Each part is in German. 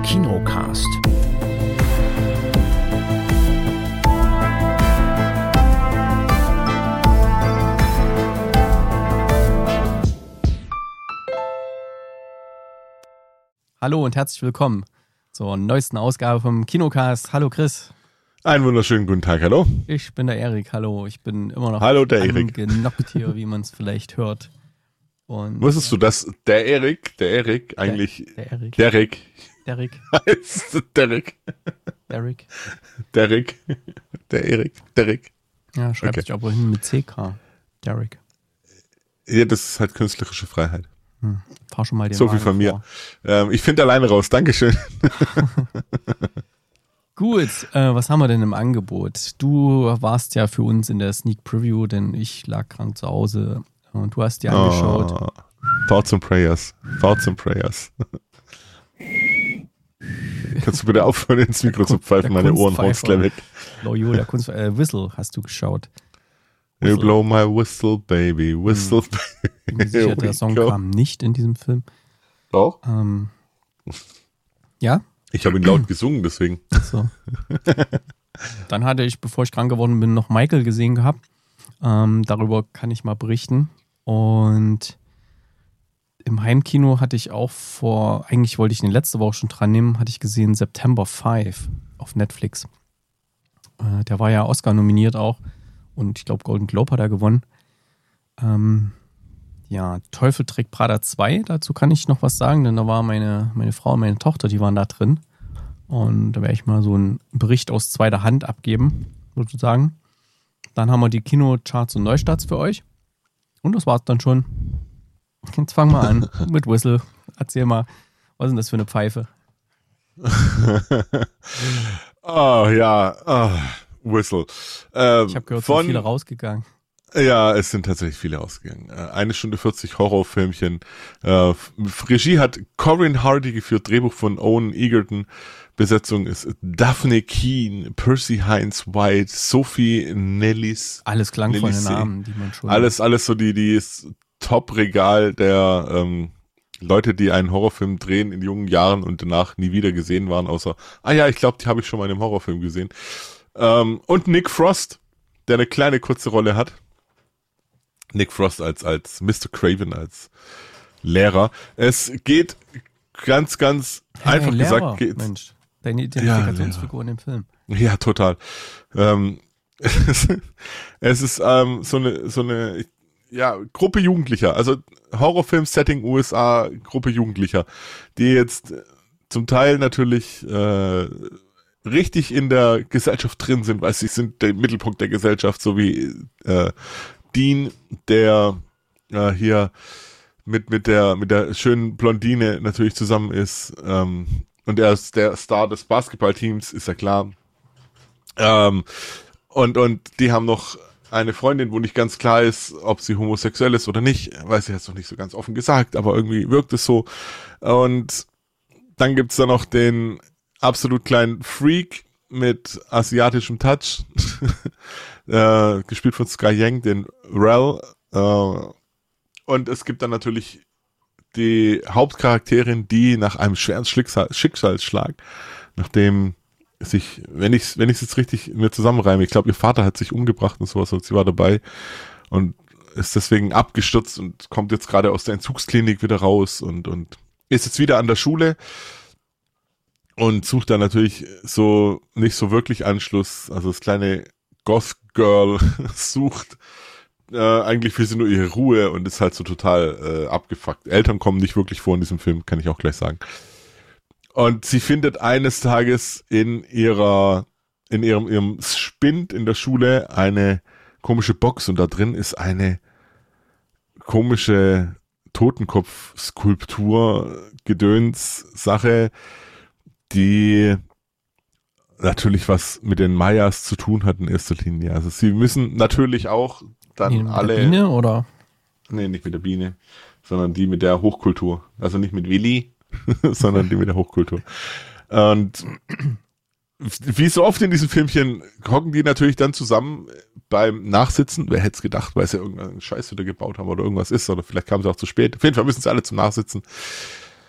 Kinocast. Hallo und herzlich willkommen zur neuesten Ausgabe vom Kinocast. Hallo Chris. Einen wunderschönen guten Tag, hallo. Ich bin der Erik, hallo. Ich bin immer noch hallo, der Erik. Angenockt hier, wie man es vielleicht hört. Und, wusstest du, dass der Erik eigentlich Derek heißt Derek. Ja, schreibt sich aber hin mit CK. Derek. Ja, das ist halt künstlerische Freiheit. Fahr schon mal den So viel von mir. Ich finde alleine raus, Dankeschön. Gut, was haben wir denn im Angebot? Du warst ja für uns in der Sneak Preview, denn ich lag krank zu Hause und du hast dir angeschaut. Thoughts and Prayers. Kannst du bitte aufhören, ins Mikro zu pfeifen? Meine Ohren hauen gleich weg. Loyo, der Whistle hast du geschaut. You blow my whistle, baby, whistle, baby. Ich bin sicher, der Song kam nicht in diesem Film. Doch? Ja? Ich habe ihn laut gesungen, deswegen. So. Dann hatte ich, bevor ich krank geworden bin, noch Michael gesehen gehabt. Darüber kann ich mal berichten. Und im Heimkino hatte ich auch eigentlich wollte ich ihn letzte Woche schon dran nehmen, hatte ich gesehen September 5 auf Netflix. Der war ja Oscar nominiert auch. Und ich glaube, Golden Globe hat er gewonnen. Ja, Teufel trägt Prada 2, dazu kann ich noch was sagen, denn da war meine Frau und meine Tochter, die waren da drin. Und da werde ich mal so einen Bericht aus zweiter Hand abgeben, sozusagen. Dann haben wir die Kinocharts und Neustarts für euch. Und das war's dann schon. Jetzt fangen wir an mit Whistle. Erzähl mal, was ist denn das für eine Pfeife? Whistle. Ich habe gehört, sind viele rausgegangen. Ja, es sind tatsächlich viele rausgegangen. 1 Stunde 40 Horrorfilmchen. Regie hat Corinne Hardy geführt, Drehbuch von Owen Egerton. Besetzung ist Daphne Keane, Percy Hines White, Sophie Nellis. Alles klangvolle Namen, die man schon... Alles so die Top-Regal der Leute, die einen Horrorfilm drehen in jungen Jahren und danach nie wieder gesehen waren, außer, ich glaube, die habe ich schon mal in einem Horrorfilm gesehen. Und Nick Frost, der eine kleine kurze Rolle hat. Nick Frost als Mr. Craven, als Lehrer. Es geht ganz einfach Lehrer, gesagt. Geht's. Mensch, deine Identifikationsfigur in dem Film. Ja, total. Es ist so eine Gruppe Jugendlicher, also Horrorfilm-Setting USA, Gruppe Jugendlicher, die jetzt zum Teil natürlich richtig in der Gesellschaft drin sind, weil sie sind der Mittelpunkt der Gesellschaft, so wie Dean, der hier mit der schönen Blondine natürlich zusammen ist, und er ist der Star des Basketballteams, ist ja klar. Und die haben noch eine Freundin, wo nicht ganz klar ist, ob sie homosexuell ist oder nicht, weiß ich jetzt noch nicht so ganz offen gesagt, aber irgendwie wirkt es so. Und dann gibt's da noch den absolut kleinen Freak mit asiatischem Touch, gespielt von Sky Yang, den Rel. Und es gibt dann natürlich die Hauptcharakterin, die nach einem schweren Schicksalsschlag, nachdem sich, wenn ich es jetzt richtig mir zusammenreime, ich glaube, ihr Vater hat sich umgebracht und sowas, und sie war dabei und ist deswegen abgestürzt und kommt jetzt gerade aus der Entzugsklinik wieder raus und ist jetzt wieder an der Schule und sucht dann natürlich so nicht so wirklich Anschluss. Also das kleine Goth-Girl sucht eigentlich für sie nur ihre Ruhe und ist halt so total abgefuckt. Eltern kommen nicht wirklich vor in diesem Film, kann ich auch gleich sagen. Und sie findet eines Tages in ihrem Spind in der Schule eine komische Box und da drin ist eine komische Totenkopf-Skulptur, Gedöns-Sache, die natürlich was mit den Mayas zu tun hat in erster Linie. Also sie müssen natürlich auch dann mit alle... der Biene, oder? Nee, nicht mit der Biene, sondern die mit der Hochkultur. Also nicht mit Willi, sondern die mit der Hochkultur. Und wie so oft in diesen Filmchen hocken die natürlich dann zusammen beim Nachsitzen. Wer hätte es gedacht, weil sie irgendeinen Scheiß wieder gebaut haben oder irgendwas ist, oder vielleicht kamen sie auch zu spät. Auf jeden Fall müssen sie alle zum Nachsitzen.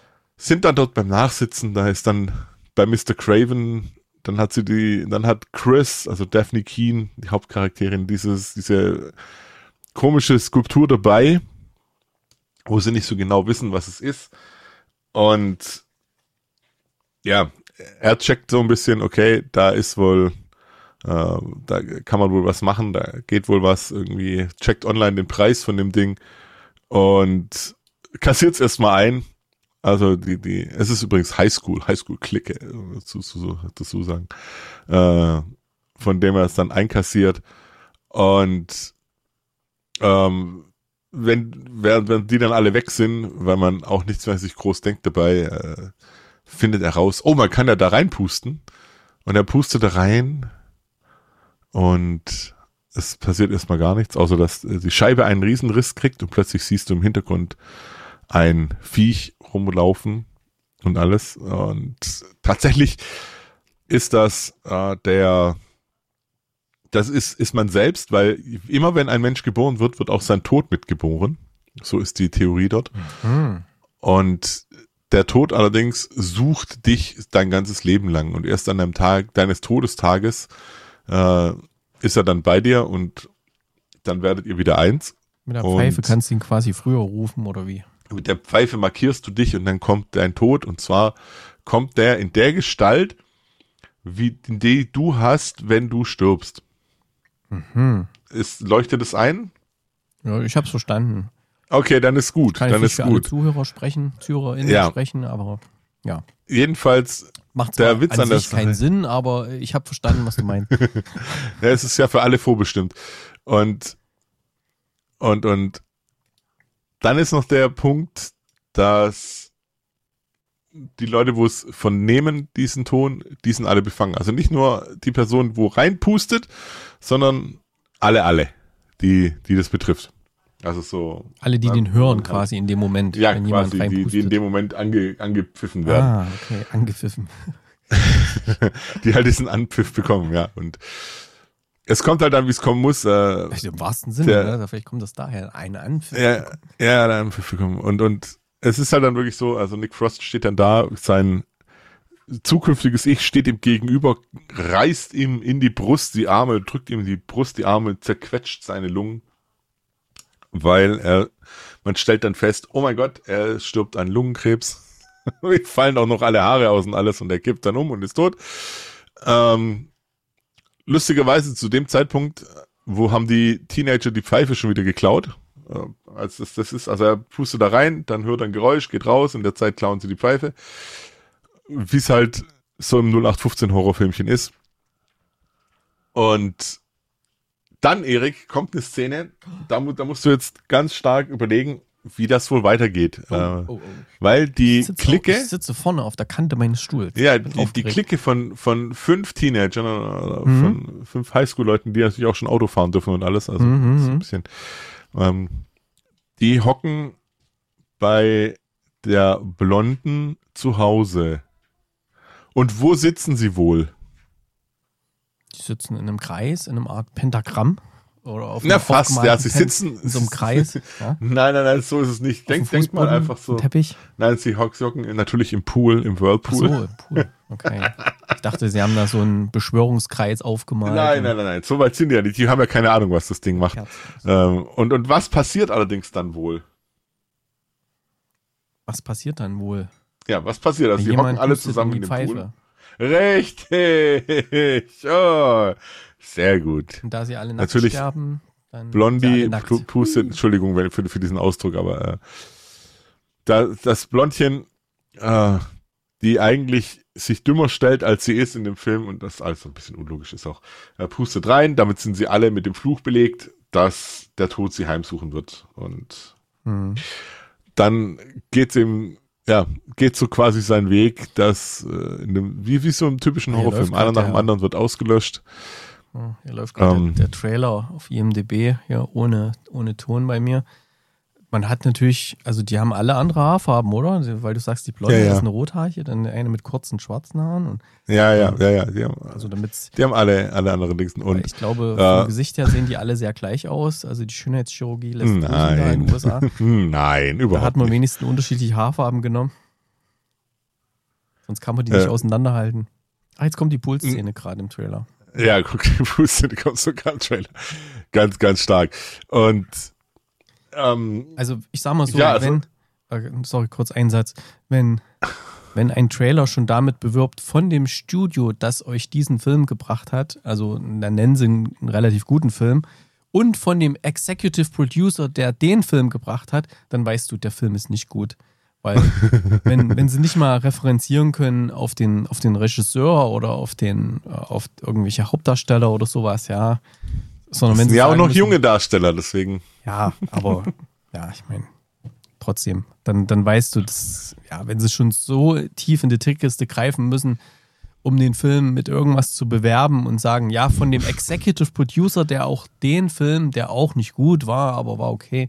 sind dann dort beim Nachsitzen, da ist dann bei Mr. Craven, dann hat Chris, also Daphne Keane, die Hauptcharakterin, diese komische Skulptur dabei, wo sie nicht so genau wissen, was es ist. Und ja, er checkt so ein bisschen, okay, da ist wohl, da kann man wohl was machen, da geht wohl was, irgendwie checkt online den Preis von dem Ding und kassiert es erstmal ein. Also es ist übrigens Highschool-Clique, dazu sagen, von dem er es dann einkassiert. Und während die dann alle weg sind, weil man auch nichts mehr sich groß denkt dabei, findet er raus, oh, man kann ja da reinpusten. Und er pustet da rein und es passiert erstmal gar nichts, außer dass die Scheibe einen Riesenriss kriegt und plötzlich siehst du im Hintergrund ein Viech rumlaufen und alles. Und tatsächlich ist das das ist man selbst, weil immer wenn ein Mensch geboren wird, wird auch sein Tod mitgeboren. So ist die Theorie dort. Mhm. Und der Tod allerdings sucht dich dein ganzes Leben lang. Und erst an einem Tag deines Todestages ist er dann bei dir und dann werdet ihr wieder eins. Mit der Pfeife kannst du ihn quasi früher rufen oder wie? Mit der Pfeife markierst du dich und dann kommt dein Tod. Und zwar kommt der in der Gestalt, die du hast, wenn du stirbst. Mhm. Leuchtet es ein? Ja, ich hab's verstanden. Okay, dann ist gut. Kann dann ich ist für gut. alle ZuhörerInnen sprechen, aber ja. Jedenfalls Macht der zwar Witz an an der sich keinen Sinn, aber ich habe verstanden, was du meinst. Ja, es ist ja für alle vorbestimmt. Und dann ist noch der Punkt, dass die Leute, wo es von nehmen, diesen Ton, die sind alle befangen. Also nicht nur die Person, wo reinpustet, sondern alle, die das betrifft. Also so. Alle, die den hören quasi in dem Moment, ja, wenn quasi, jemand reinpustet. die in dem Moment angepfiffen werden. Ah, okay, angepfiffen. Die halt diesen Anpfiff bekommen, ja. Und es kommt halt dann, wie es kommen muss. Vielleicht im wahrsten Sinne, ne? Vielleicht kommt das daher, eine Anpfiff. Ja, der Anpfiff bekommen. Und es ist halt dann wirklich so, also Nick Frost steht dann da, sein zukünftiges Ich steht ihm gegenüber, reißt ihm in die Brust die Arme, drückt ihm in die Brust die Arme, zerquetscht seine Lungen, weil man stellt dann fest, oh mein Gott, er stirbt an Lungenkrebs. Ihm fallen auch noch alle Haare aus und alles und er kippt dann um und ist tot. Lustigerweise zu dem Zeitpunkt, wo haben die Teenager die Pfeife schon wieder geklaut? Als das ist, also er pustet da rein, dann hört er ein Geräusch, geht raus, in der Zeit klauen sie die Pfeife. Wie es halt so im 0815 Horrorfilmchen ist. Und dann, Erik, kommt eine Szene, da musst du jetzt ganz stark überlegen, wie das wohl weitergeht. Weil die Clique... Ich sitze vorne auf der Kante meines Stuhls. Ja, die Clique von 5 Teenagern, von 5 Highschool-Leuten, die natürlich auch schon Auto fahren dürfen und alles, also so ein bisschen... die hocken bei der Blonden zu Hause. Und wo sitzen sie wohl? Die sitzen in einem Kreis, in einer Art Pentagramm. Oder auf Na fast, ja, sie sitzen in so einem Kreis. Ja? Nein, so ist es nicht. Denk mal einfach so. Teppich? Nein, sie hocken natürlich im Pool, im Whirlpool. Ach so, im Pool, okay. Ich dachte, sie haben da so einen Beschwörungskreis aufgemalt. Nein, so weit sind die ja nicht. Die haben ja keine Ahnung, was das Ding macht. Und was passiert allerdings dann wohl? Was passiert dann wohl? Ja, was passiert? Also die hocken alle zusammen in dem Pool. Richtig! Oh, sehr gut. Und da sie alle nackt natürlich sterben, dann Blondie pustet, Entschuldigung für diesen Ausdruck, aber das Blondchen, die eigentlich sich dümmer stellt, als sie ist in dem Film, und das alles so ein bisschen unlogisch ist auch, pustet rein, damit sind sie alle mit dem Fluch belegt, dass der Tod sie heimsuchen wird. Und dann geht's ihm, geht so quasi seinen Weg, dass wie so im typischen Horrorfilm, einer nach dem anderen wird ausgelöscht. Hier läuft gerade der Trailer auf IMDb, ja, ohne Ton bei mir. Man hat natürlich, also die haben alle andere Haarfarben, oder? Weil du sagst, die Blonde ist eine rothaarige, dann eine mit kurzen schwarzen Haaren. Und, ja. Die haben alle andere Dings. Und ich glaube, vom Gesicht her sehen die alle sehr gleich aus. Also die Schönheitschirurgie lässt grüßen da in den USA. Nein, überhaupt nicht. Da hat man wenigstens unterschiedliche Haarfarben genommen. Sonst kann man die nicht auseinanderhalten. Jetzt kommt die Pool-Szene gerade im Trailer. Ja, guck, die Pool-Szene kommt sogar im Trailer. Ganz, ganz stark. Und also ich sag mal so, sorry, kurz ein Satz, wenn ein Trailer schon damit bewirbt von dem Studio, das euch diesen Film gebracht hat, also dann nennen sie einen relativ guten Film, und von dem Executive Producer, der den Film gebracht hat, dann weißt du, der Film ist nicht gut. Weil wenn sie nicht mal referenzieren können auf den Regisseur oder auf irgendwelche Hauptdarsteller oder sowas, ja. Sondern wenn sie ja auch noch müssen, junge Darsteller, deswegen. Ja, aber ja, ich meine, trotzdem, dann weißt du, dass, ja, wenn sie schon so tief in die Trickkiste greifen müssen, um den Film mit irgendwas zu bewerben und sagen, ja, von dem Executive Producer, der auch den Film, der auch nicht gut war, aber war okay.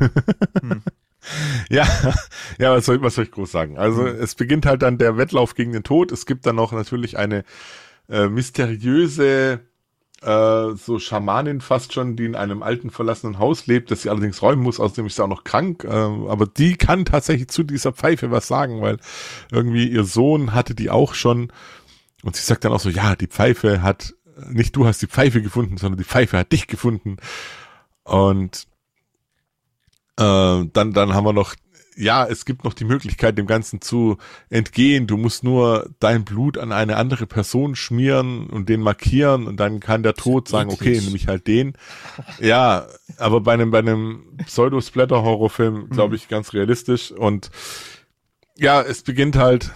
Ja, was soll ich groß sagen? Also es beginnt halt dann der Wettlauf gegen den Tod. Es gibt dann noch natürlich eine mysteriöse so Schamanin fast schon, die in einem alten verlassenen Haus lebt, das sie allerdings räumen muss, außerdem ist sie auch noch krank, aber die kann tatsächlich zu dieser Pfeife was sagen, weil irgendwie ihr Sohn hatte die auch schon und sie sagt dann auch so, ja, die Pfeife hat, nicht du hast die Pfeife gefunden, sondern die Pfeife hat dich gefunden. Und dann haben wir noch, ja, es gibt noch die Möglichkeit, dem Ganzen zu entgehen. Du musst nur dein Blut an eine andere Person schmieren und den markieren und dann kann der Tod sagen, okay, nehme ich halt den. Ja, aber bei einem Pseudo-Splatter-Horrorfilm, glaube ich, ganz realistisch. Und ja, es beginnt halt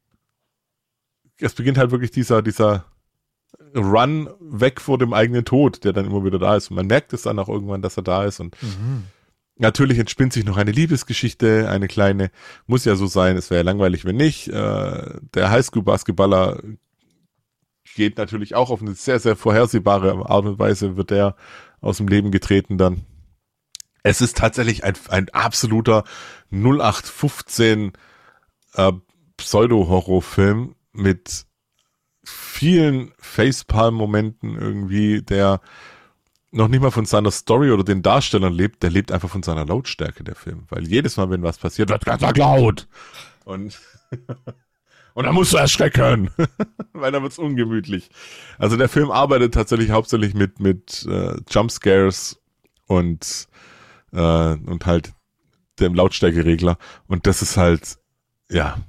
wirklich dieser Run weg vor dem eigenen Tod, der dann immer wieder da ist. Und man merkt es dann auch irgendwann, dass er da ist und natürlich entspinnt sich noch eine Liebesgeschichte, eine kleine, muss ja so sein, es wäre ja langweilig, wenn nicht. Der Highschool-Basketballer geht natürlich auch auf eine sehr, sehr vorhersehbare Art und Weise, wird der aus dem Leben getreten dann. Es ist tatsächlich ein absoluter 0815 Pseudo-Horrorfilm mit vielen Facepalm-Momenten irgendwie, der noch nicht mal von seiner Story oder den Darstellern lebt, der lebt einfach von seiner Lautstärke, der Film. Weil jedes Mal, wenn was passiert, wird ganz laut. Und dann musst du erschrecken. Weil dann wird's ungemütlich. Also der Film arbeitet tatsächlich hauptsächlich mit Jumpscares und halt dem Lautstärkeregler. Und das ist halt, ja,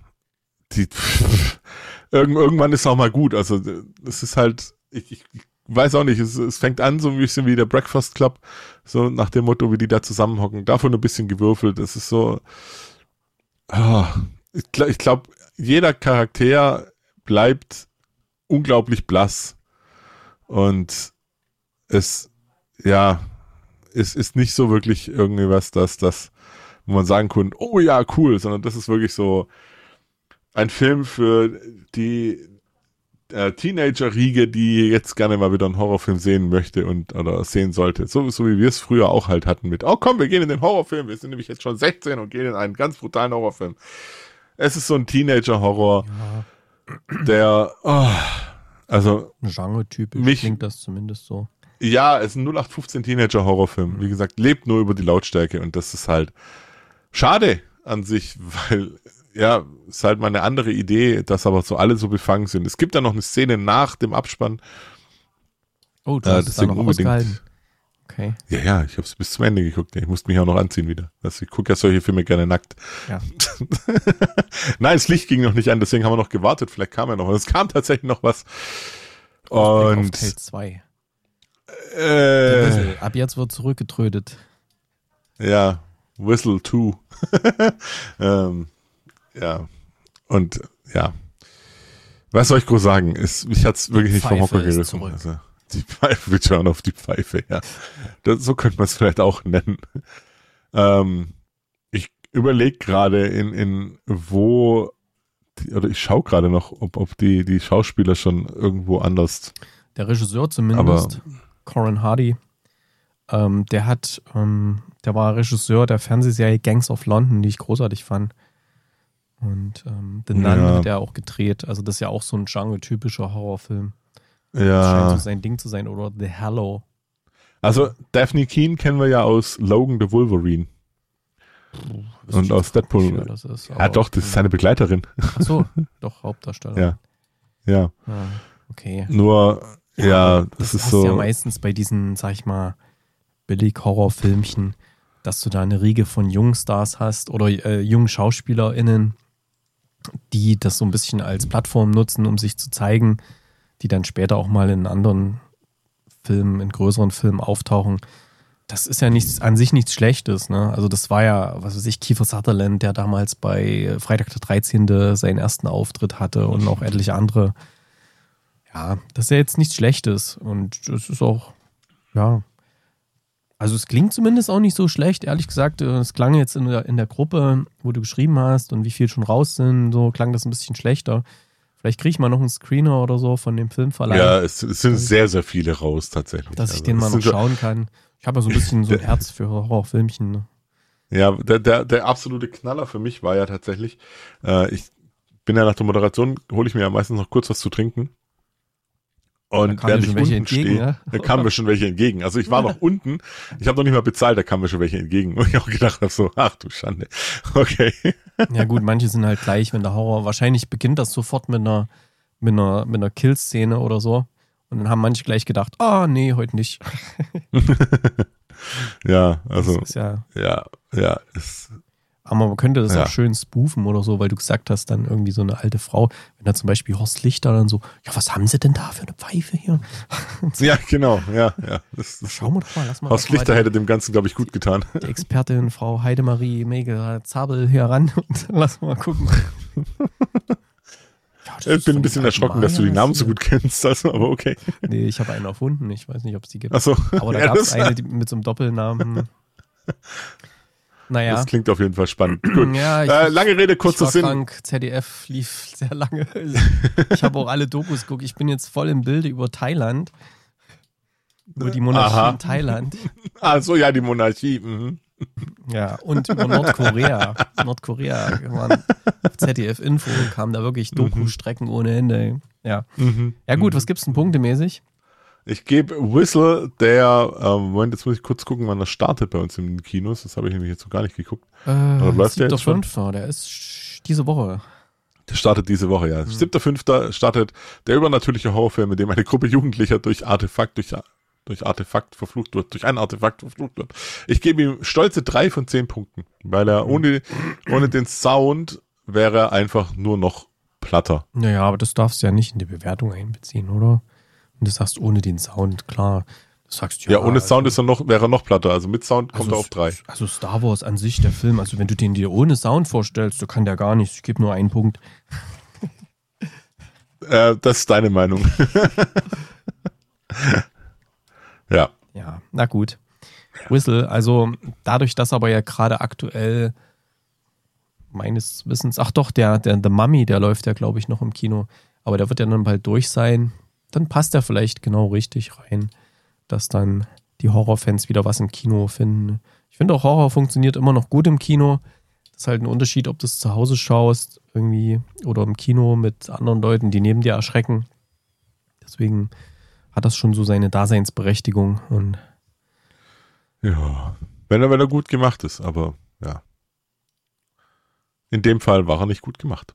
irgendwann ist es auch mal gut. Also es ist halt, ich weiß auch nicht, es fängt an so ein bisschen wie der Breakfast Club, so nach dem Motto, wie die da zusammenhocken. Davon ein bisschen gewürfelt. Es ist so, ich glaube, jeder Charakter bleibt unglaublich blass. Und es ist nicht so wirklich irgendwie was, wo man sagen kann, oh ja, cool, sondern das ist wirklich so ein Film für die Teenager-Riege, die jetzt gerne mal wieder einen Horrorfilm sehen möchte oder sehen sollte. So wie wir es früher auch halt hatten mit, oh komm, wir gehen in den Horrorfilm, wir sind nämlich jetzt schon 16 und gehen in einen ganz brutalen Horrorfilm. Es ist so ein Teenager-Horror, der, also genre-typisch klingt das zumindest so. Ja, es ist ein 0815 Teenager-Horrorfilm. Wie gesagt, lebt nur über die Lautstärke und das ist halt schade an sich, weil ja, ist halt mal eine andere Idee, dass aber so alle so befangen sind. Es gibt dann noch eine Szene nach dem Abspann. Oh, du hast es dann noch ausgehalten. Okay. Ja, ich habe es bis zum Ende geguckt. Ich musste mich auch noch anziehen wieder. Also ich gucke ja solche Filme gerne nackt. Ja. Nein, das Licht ging noch nicht an, deswegen haben wir noch gewartet. Vielleicht kam ja noch was. Es kam tatsächlich noch was. Und Teil 2. Ab jetzt wird zurückgetrödet. Ja, Whistle 2. Ja, und ja, was soll ich groß sagen? Mich hat es wirklich nicht vom Hocker gerissen. Also, die Pfeife, wir schauen auf die Pfeife, ja. So könnte man es vielleicht auch nennen. Ich überlege gerade oder ich schaue gerade noch, ob die Schauspieler schon irgendwo anders. Der Regisseur zumindest, Corin Hardy, der war Regisseur der Fernsehserie Gangs of London, die ich großartig fand. Und The Nun hat er auch gedreht. Also das ist ja auch so ein genre-typischer Horrorfilm. Ja. Das scheint so sein Ding zu sein. Oder The Hallow. Also Daphne Keane kennen wir ja aus Logan the Wolverine. Und aus Deadpool. Das ist, Ja, doch, das ist seine Begleiterin. Ach so, doch, Hauptdarsteller. Ja. Okay. Nur, das ist so. Ja meistens bei diesen, sag ich mal, Billig-Horrorfilmchen, dass du da eine Riege von Jungstars hast oder jungen SchauspielerInnen, die das so ein bisschen als Plattform nutzen, um sich zu zeigen, die dann später auch mal in anderen Filmen, in größeren Filmen auftauchen. Das ist ja an sich nichts Schlechtes, ne? Also das war ja, was weiß ich, Kiefer Sutherland, der damals bei Freitag der 13. seinen ersten Auftritt hatte und auch etliche andere. Ja, das ist ja jetzt nichts Schlechtes und das ist auch, ja, also es klingt zumindest auch nicht so schlecht, ehrlich gesagt. Es klang jetzt in der Gruppe, wo du geschrieben hast und wie viel schon raus sind, so klang das ein bisschen schlechter. Vielleicht kriege ich mal noch einen Screener oder so von dem Filmverleih. Ja, es sind sehr, sehr viele raus tatsächlich. Dass ich den mal noch schauen kann. Ich habe ja so ein bisschen so ein Herz für Horrorfilmchen. Ne? Ja, der absolute Knaller für mich war ja tatsächlich, ich bin ja nach der Moderation, hole ich mir ja meistens noch kurz was zu trinken. Und während ich unten stehe, da kamen mir schon welche entgegen. Also ich war noch unten, ich habe noch nicht mal bezahlt, da kamen mir schon welche entgegen. Und ich auch gedacht habe so, ach du Schande. Okay. Ja gut, manche sind halt gleich, wenn der Horror, wahrscheinlich beginnt das sofort mit einer Kill-Szene oder so. Und dann haben manche gleich gedacht, nee, heute nicht. Ja, also, ist ja. Aber man könnte das auch schön spoofen oder so, weil du gesagt hast, dann irgendwie so eine alte Frau, wenn da zum Beispiel Horst Lichter dann so, ja, was haben sie denn da für eine Pfeife hier? Ja, genau, ja. Schauen wir doch mal, lass mal. Horst Lichter hätte dem Ganzen, glaube ich, gut getan. Die Expertin, Frau Heidemarie Mege-Zabel hier ran und lass mal gucken. Ja, ich bin ein bisschen erschrocken, dass du die Namen so gut kennst, also, aber okay. Nee, ich habe einen erfunden, ich weiß nicht, ob es die gibt. Ach so. Aber da gab es eine mit so einem Doppelnamen. Naja. Das klingt auf jeden Fall spannend. Gut. Ja, lange Rede, kurzer Sinn. Krank. ZDF lief sehr lange. Ich habe auch alle Dokus geguckt. Ich bin jetzt voll im Bilde über Thailand. Über die Monarchie in Thailand. Ach so, ja, die Monarchie. Mhm. Ja, und über Nordkorea. Nordkorea waren ZDF Info, kamen da wirklich Doku-Strecken ohne Ende. Ja. Ja gut, was gibt's denn punktemäßig? Ich gebe Whistle, Moment, jetzt muss ich kurz gucken, wann das startet bei uns in den Kinos. Das habe ich nämlich jetzt noch gar nicht geguckt. Oder läuft der jetzt schon? 7.5. Der ist diese Woche. Der startet diese Woche, ja. 7.5. startet der übernatürliche Horrorfilm, in dem eine Gruppe Jugendlicher durch ein Artefakt verflucht wird. Ich gebe ihm stolze 3 von 10 Punkten, weil er ohne den Sound wäre er einfach nur noch platter. Naja, aber das darfst du ja nicht in die Bewertung einbeziehen, oder? Und du sagst ohne den Sound, klar. Du sagst ja, ohne Sound wäre er noch platter. Also mit Sound kommt er auf 3. Also Star Wars an sich, der Film, also wenn du den dir ohne Sound vorstellst, so kann der gar nichts. Ich gebe nur einen Punkt. Das ist deine Meinung. Ja. Ja, na gut. Whistle, also dadurch, dass aber ja gerade aktuell meines Wissens, ach doch, der The Mummy, der läuft ja, glaube ich, noch im Kino, aber der wird ja dann bald durch sein, dann passt er vielleicht genau richtig rein, dass dann die Horrorfans wieder was im Kino finden. Ich finde auch, Horror funktioniert immer noch gut im Kino. Das ist halt ein Unterschied, ob du es zu Hause schaust irgendwie oder im Kino mit anderen Leuten, die neben dir erschrecken. Deswegen hat das schon so seine Daseinsberechtigung. Und ja, wenn er gut gemacht ist, aber ja. In dem Fall war er nicht gut gemacht.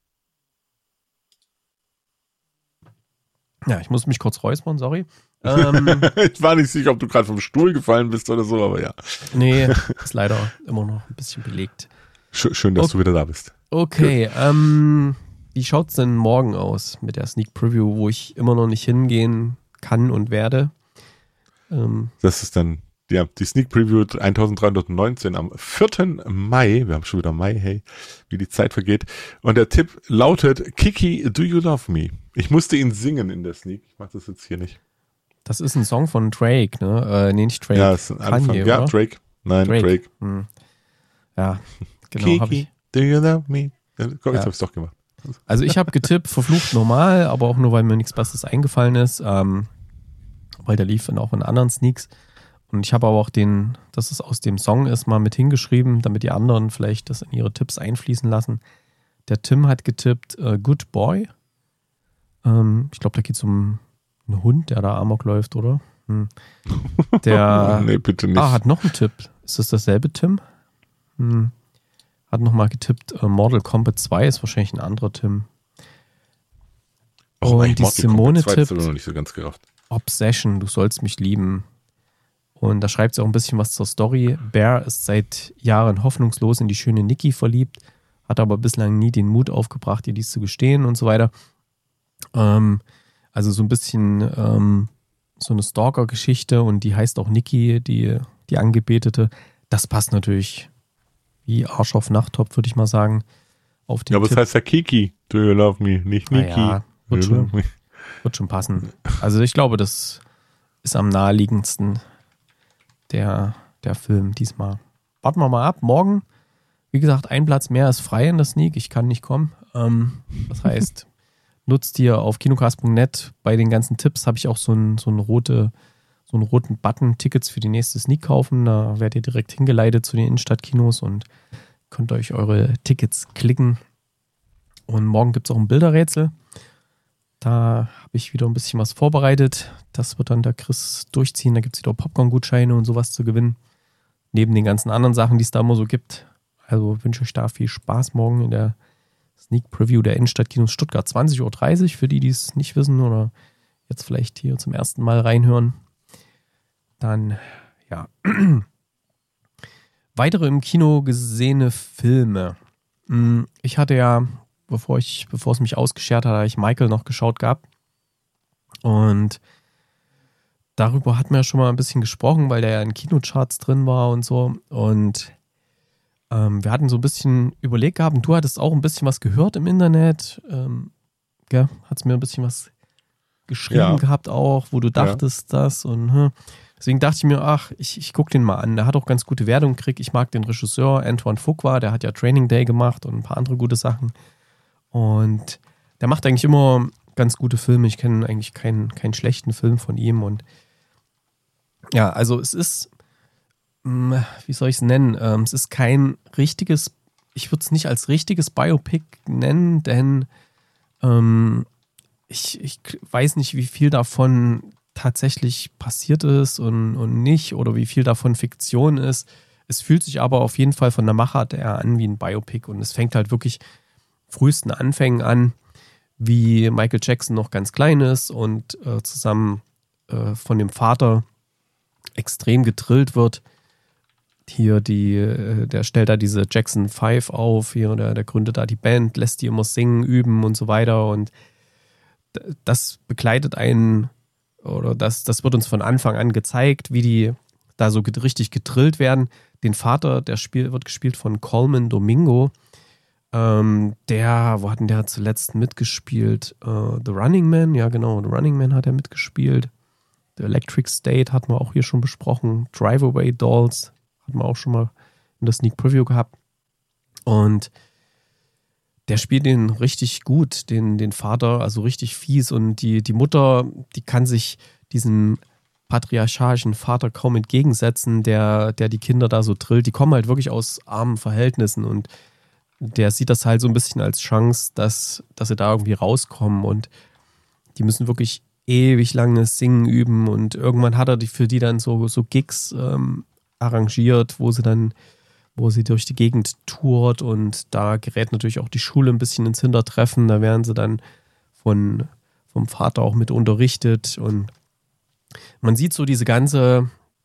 Ja, ich muss mich kurz räuspern, sorry. Ich war nicht sicher, ob du gerade vom Stuhl gefallen bist oder so, aber ja. Nee, ist leider immer noch ein bisschen belegt. Schön, dass du wieder da bist. Okay, wie schaut's denn morgen aus mit der Sneak Preview, wo ich immer noch nicht hingehen kann und werde? Das ist dann die Sneak Preview 1319 am 4. Mai. Wir haben schon wieder Mai, hey, wie die Zeit vergeht. Und der Tipp lautet, Kiki, do you love me? Ich musste ihn singen in der Sneak. Ich mache das jetzt hier nicht. Das ist ein Song von Drake, ne? Nee, nicht Drake. Ja, ist ein Anfang. Kanye, Ja, oder? Drake. Nein, Drake. Ja, genau. Kiki, do you love me? Komm, jetzt habe ich es doch gemacht. Also ich habe getippt, verflucht normal, aber auch nur, weil mir nichts Besseres eingefallen ist. Weil der lief dann auch in anderen Sneaks. Und ich habe aber auch dass es aus dem Song ist, mal mit hingeschrieben, damit die anderen vielleicht das in ihre Tipps einfließen lassen. Der Tim hat getippt Good Boy. Ich glaube, da geht es um einen Hund, der da Amok läuft, oder? Der nee, bitte nicht. hat noch einen Tipp. Ist das dasselbe Tim? Hat nochmal getippt, Mortal Kombat 2 ist wahrscheinlich ein anderer Tim. Und die Simone tippt noch nicht so ganz gerafft. Obsession, du sollst mich lieben. Und da schreibt sie auch ein bisschen was zur Story. Bear ist seit Jahren hoffnungslos in die schöne Nikki verliebt, hat aber bislang nie den Mut aufgebracht, ihr dies zu gestehen und so weiter. Also so ein bisschen so eine Stalker-Geschichte und die heißt auch Nikki, die Angebetete. Das passt natürlich wie Arsch auf Nachttopf, würde ich mal sagen. Auf den aber es heißt ja Kiki, do you love me, nicht Nikki. Ja, wird schon passen. Also ich glaube, das ist am naheliegendsten der Film diesmal. Warten wir mal ab. Morgen, wie gesagt, ein Platz mehr ist frei in der Sneak. Ich kann nicht kommen. Das heißt, nutzt ihr auf kinocast.net. Bei den ganzen Tipps habe ich auch so einen roten Button, Tickets für die nächste Sneak kaufen. Da werdet ihr direkt hingeleitet zu den Innenstadtkinos und könnt euch eure Tickets klicken. Und morgen gibt es auch ein Bilderrätsel. Da habe ich wieder ein bisschen was vorbereitet. Das wird dann der Chris durchziehen. Da gibt es wieder Popcorn-Gutscheine und sowas zu gewinnen. Neben den ganzen anderen Sachen, die es da immer so gibt. Also wünsche euch da viel Spaß morgen in der Sneak Preview der Innenstadtkinos Stuttgart. 20.30 Uhr für die es nicht wissen oder jetzt vielleicht hier zum ersten Mal reinhören. Dann, ja. Weitere im Kino gesehene Filme. Ich hatte ja, bevor es mich ausgeschert hat, habe ich Michael noch geschaut gehabt. Und darüber hatten wir ja schon mal ein bisschen gesprochen, weil der ja in Kinocharts drin war und so. Und wir hatten so ein bisschen überlegt gehabt und du hattest auch ein bisschen was gehört im Internet. Hast mir ein bisschen was geschrieben gehabt auch, wo du dachtest das und deswegen dachte ich mir, ich gucke den mal an. Der hat auch ganz gute Wertung gekriegt. Ich mag den Regisseur Antoine Fuqua, der hat ja Training Day gemacht und ein paar andere gute Sachen. Und der macht eigentlich immer ganz gute Filme. Ich kenne eigentlich keinen schlechten Film von ihm. Und ja, also es ist, wie soll ich es nennen? Es ist kein richtiges, ich würde es nicht als richtiges Biopic nennen, denn ich weiß nicht, wie viel davon tatsächlich passiert ist und nicht oder wie viel davon Fiktion ist. Es fühlt sich aber auf jeden Fall von der Machart eher an wie ein Biopic und es fängt halt wirklich frühesten Anfängen an, wie Michael Jackson noch ganz klein ist und zusammen von dem Vater extrem gedrillt wird. Hier der stellt da diese Jackson 5 auf, hier der gründet da die Band, lässt die immer singen, üben und so weiter und das begleitet einen oder das wird uns von Anfang an gezeigt, wie die da so richtig gedrillt werden. Den Vater, wird gespielt von Coleman Domingo. Wo hat denn der zuletzt mitgespielt? The Running Man, ja genau, The Running Man hat er mitgespielt. The Electric State hatten wir auch hier schon besprochen. Drive-Away Dolls hatten wir auch schon mal in der Sneak Preview gehabt. Und der spielt den richtig gut, den Vater, also richtig fies. Und die Mutter, die kann sich diesem patriarchalischen Vater kaum entgegensetzen, der die Kinder da so drillt. Die kommen halt wirklich aus armen Verhältnissen und der sieht das halt so ein bisschen als Chance, dass sie da irgendwie rauskommen und die müssen wirklich ewig lange singen üben und irgendwann hat er für die dann so Gigs arrangiert, wo sie durch die Gegend tourt und da gerät natürlich auch die Schule ein bisschen ins Hintertreffen, da werden sie dann vom Vater auch mit unterrichtet und man sieht so diese ganze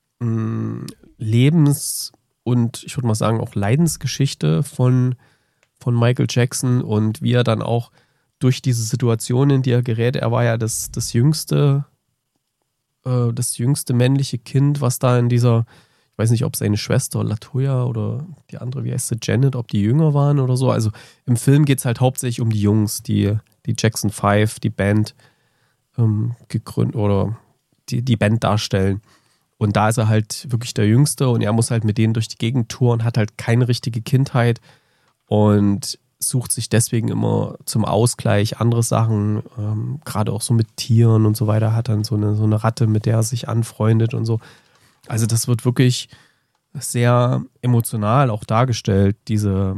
Lebens- und ich würde mal sagen auch Leidensgeschichte von Michael Jackson und wie er dann auch durch diese Situation, in die er gerät, er war ja das jüngste männliche Kind, was da in dieser, ich weiß nicht, ob seine Schwester Latoya oder die andere, wie heißt sie, Janet, ob die jünger waren oder so. Also im Film geht es halt hauptsächlich um die Jungs, die Jackson 5, die Band gegründet oder die Band darstellen. Und da ist er halt wirklich der Jüngste und er muss halt mit denen durch die Gegend touren, hat halt keine richtige Kindheit und sucht sich deswegen immer zum Ausgleich andere Sachen, gerade auch so mit Tieren und so weiter, hat dann so eine Ratte, mit der er sich anfreundet und so. Also das wird wirklich sehr emotional auch dargestellt, dieses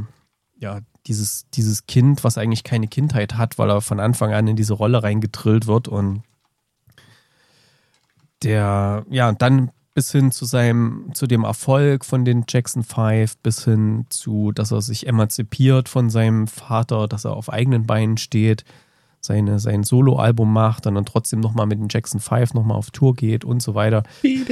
Kind, was eigentlich keine Kindheit hat, weil er von Anfang an in diese Rolle reingedrillt wird und dann bis hin zu dem Erfolg von den Jackson 5, bis hin zu, dass er sich emanzipiert von seinem Vater, dass er auf eigenen Beinen steht, sein Soloalbum macht und dann trotzdem nochmal mit den Jackson 5 nochmal auf Tour geht und so weiter. Wie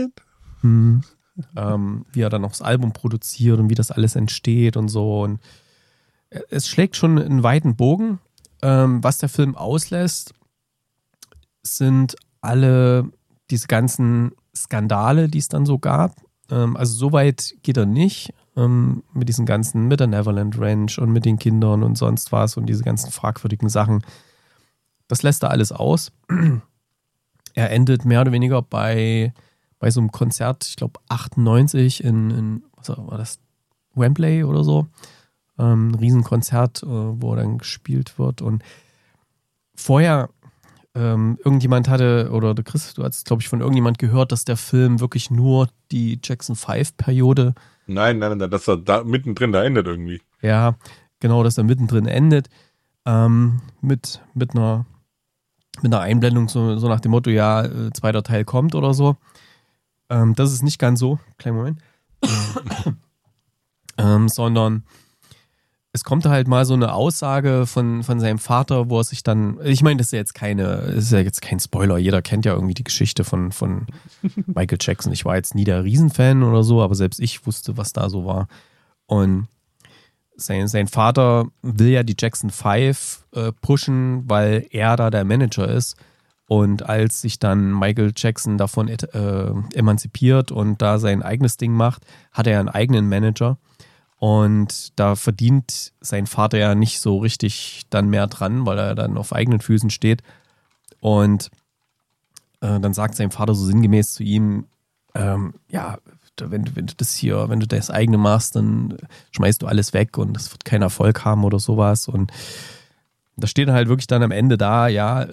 er dann auch das Album produziert und wie das alles entsteht und so. Und es schlägt schon einen weiten Bogen. Was der Film auslässt, sind alle diese ganzen Skandale, die es dann so gab. Also so weit geht er nicht mit diesen ganzen, mit der Neverland Ranch und mit den Kindern und sonst was und diese ganzen fragwürdigen Sachen. Das lässt er alles aus. Er endet mehr oder weniger bei so einem Konzert, ich glaube 98 in was war das, Wembley oder so. Ein Riesenkonzert, wo er dann gespielt wird. Und vorher irgendjemand hatte, oder Chris, du hast, glaube ich, von irgendjemand gehört, dass der Film wirklich nur die Jackson 5-Periode. Nein, dass er da mittendrin da endet irgendwie. Ja, genau, dass er mittendrin endet. Mit einer Einblendung, so nach dem Motto, ja, zweiter Teil kommt oder so. Das ist nicht ganz so, kleinen Moment. Sondern es kommt halt mal so eine Aussage von seinem Vater, wo er sich dann, ich meine, das ist ja jetzt kein Spoiler, jeder kennt ja irgendwie die Geschichte von Michael Jackson. Ich war jetzt nie der Riesenfan oder so, aber selbst ich wusste, was da so war. Und sein Vater will ja die Jackson 5 pushen, weil er da der Manager ist. Und als sich dann Michael Jackson davon emanzipiert und da sein eigenes Ding macht, hat er einen eigenen Manager. Und da verdient sein Vater ja nicht so richtig dann mehr dran, weil er dann auf eigenen Füßen steht. Und dann sagt sein Vater so sinngemäß zu ihm, ja, wenn du das eigene machst, dann schmeißt du alles weg und es wird keinen Erfolg haben oder sowas. Und da steht halt wirklich dann am Ende da, ja,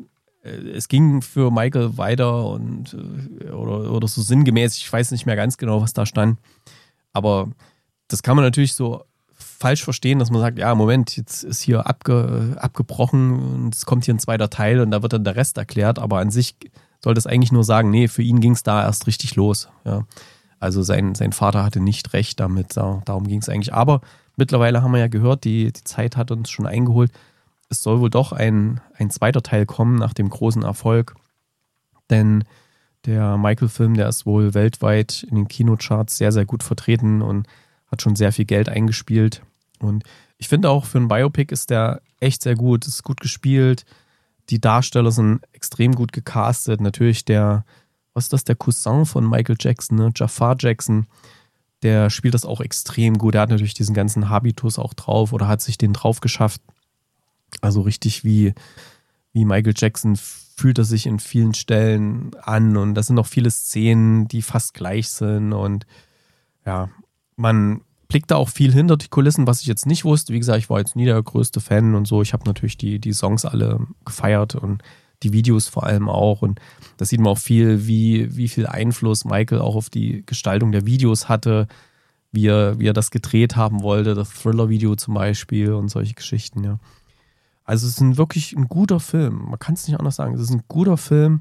es ging für Michael weiter und oder so sinngemäß, ich weiß nicht mehr ganz genau, was da stand. Aber das kann man natürlich so falsch verstehen, dass man sagt, ja, Moment, jetzt ist hier abgebrochen und es kommt hier ein zweiter Teil und da wird dann der Rest erklärt, aber an sich sollte es eigentlich nur sagen, nee, für ihn ging es da erst richtig los. Ja. Also sein Vater hatte nicht recht damit, darum ging es eigentlich. Aber mittlerweile haben wir ja gehört, die Zeit hat uns schon eingeholt, es soll wohl doch ein zweiter Teil kommen nach dem großen Erfolg, denn der Michael-Film, der ist wohl weltweit in den Kinocharts sehr, sehr gut vertreten und hat schon sehr viel Geld eingespielt. Und ich finde auch, für ein Biopic ist der echt sehr gut. Ist gut gespielt. Die Darsteller sind extrem gut gecastet. Natürlich der Cousin von Michael Jackson, ne? Jafar Jackson, der spielt das auch extrem gut. Er hat natürlich diesen ganzen Habitus auch drauf oder hat sich den drauf geschafft. Also richtig wie Michael Jackson fühlt er sich in vielen Stellen an. Und das sind auch viele Szenen, die fast gleich sind. Und ja, man blickt da auch viel hinter die Kulissen, was ich jetzt nicht wusste. Wie gesagt, ich war jetzt nie der größte Fan und so. Ich habe natürlich die Songs alle gefeiert und die Videos vor allem auch. Und da sieht man auch viel, wie viel Einfluss Michael auch auf die Gestaltung der Videos hatte, wie er das gedreht haben wollte, das Thriller-Video zum Beispiel und solche Geschichten, ja. Also es ist wirklich ein guter Film. Man kann es nicht anders sagen. Es ist ein guter Film,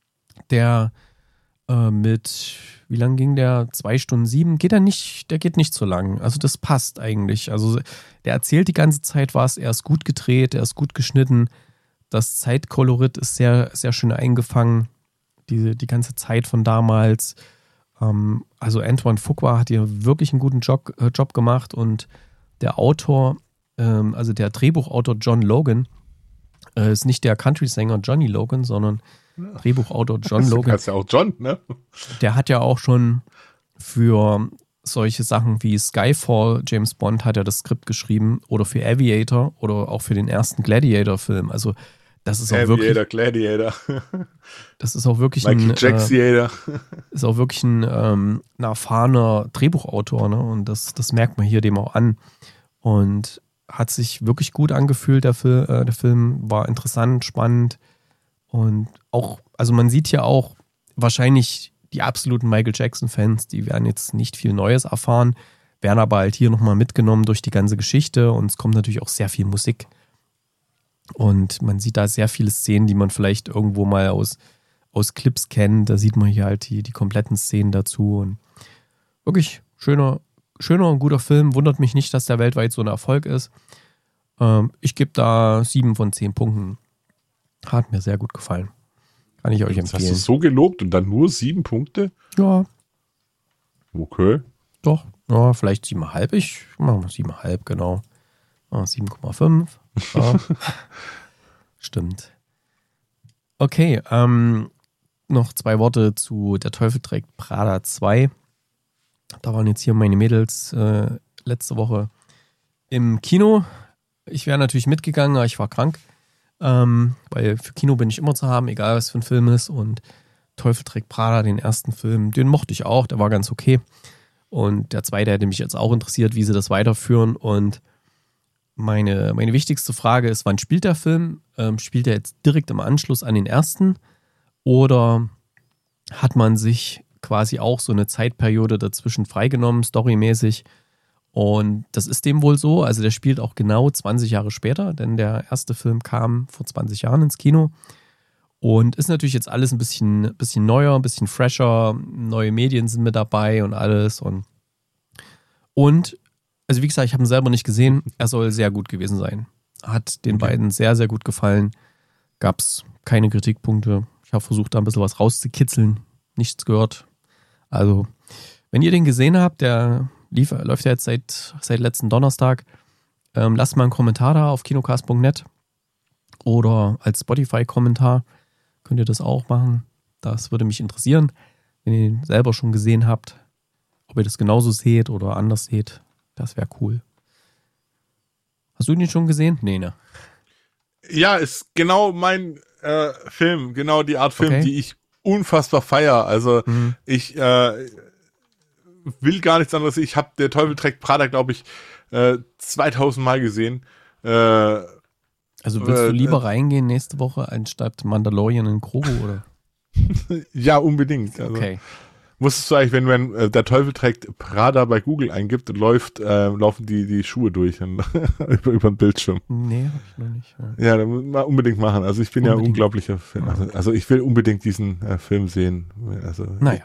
der wie lang ging der? 2 Stunden 7? Der geht nicht so lang. Also das passt eigentlich. Also der erzählt die ganze Zeit was. Er ist gut gedreht, er ist gut geschnitten. Das Zeitkolorit ist sehr, sehr schön eingefangen. Die ganze Zeit von damals. Also Antoine Fuqua hat hier wirklich einen guten Job gemacht und der Autor, also der Drehbuchautor John Logan, ist nicht der Country-Sänger Johnny Logan, sondern Drehbuchautor John Logan. Das ist ja auch John, ne? Der hat ja auch schon für solche Sachen wie Skyfall, James Bond, hat er das Skript geschrieben oder für Aviator oder auch für den ersten Gladiator-Film. Also das ist auch Aviator, Gladiator. Das ist auch wirklich Michael Jackson. Ist auch wirklich ein erfahrener Drehbuchautor, ne? Und das merkt man hier dem auch an. Und hat sich wirklich gut angefühlt, der Film war interessant, spannend und auch, also man sieht hier auch wahrscheinlich die absoluten Michael Jackson-Fans, die werden jetzt nicht viel Neues erfahren, werden aber halt hier nochmal mitgenommen durch die ganze Geschichte und es kommt natürlich auch sehr viel Musik und man sieht da sehr viele Szenen, die man vielleicht irgendwo mal aus aus Clips kennt. Da sieht man hier halt die kompletten Szenen dazu. Und wirklich schöner und guter Film. Wundert mich nicht, dass der weltweit so ein Erfolg ist. Ich gebe da 7 von 10 Punkten. Hat mir sehr gut gefallen. Kann ich euch empfehlen. Hast du so gelobt und dann nur 7 Punkte? Ja. Okay. Doch. Ja, vielleicht 7,5. Ich mache mal 7,5, genau. 7,5. Ja. Stimmt. Okay, noch 2 Worte zu Der Teufel trägt Prada 2. Da waren jetzt hier meine Mädels letzte Woche im Kino. Ich wäre natürlich mitgegangen, aber ich war krank. Weil für Kino bin ich immer zu haben, egal was für ein Film ist. Und Teufel trägt Prada, den ersten Film, den mochte ich auch, der war ganz okay. Und der zweite hätte mich jetzt auch interessiert, wie sie das weiterführen. Und meine wichtigste Frage ist, wann spielt der Film? Spielt er jetzt direkt im Anschluss an den ersten? Oder hat man sich quasi auch so eine Zeitperiode dazwischen freigenommen, storymäßig? Und das ist dem wohl so. Also der spielt auch genau 20 Jahre später, denn der erste Film kam vor 20 Jahren ins Kino. Und ist natürlich jetzt alles ein bisschen neuer, ein bisschen fresher. Neue Medien sind mit dabei und alles. Und also wie gesagt, ich habe ihn selber nicht gesehen. Er soll sehr gut gewesen sein. Hat den beiden sehr, sehr gut gefallen. Gab es keine Kritikpunkte. Ich habe versucht, da ein bisschen was rauszukitzeln. Nichts gehört. Also, wenn ihr den gesehen habt, der läuft ja jetzt seit letzten Donnerstag. Lasst mal einen Kommentar da auf kinocast.net oder als Spotify-Kommentar. Könnt ihr das auch machen. Das würde mich interessieren, wenn ihr ihn selber schon gesehen habt. Ob ihr das genauso seht oder anders seht. Das wäre cool. Hast du den schon gesehen? Nee, ne? Ja, ist genau mein Film, genau die Art Film, die ich unfassbar feiere. Also ich will gar nichts anderes. Ich habe Der Teufel trägt Prada, glaube ich, 2000 Mal gesehen. Also willst du lieber reingehen nächste Woche anstatt Mandalorian in Grogu, oder? Ja, unbedingt. Also, okay. Wusstest du eigentlich, wenn man Der Teufel trägt Prada bei Google eingibt, laufen die Schuhe durch über den Bildschirm. Nee, hab ich noch nicht. Ja, dann muss man unbedingt machen. Also ich bin ja ein unglaublicher Film. Also ich will unbedingt diesen Film sehen. Also naja.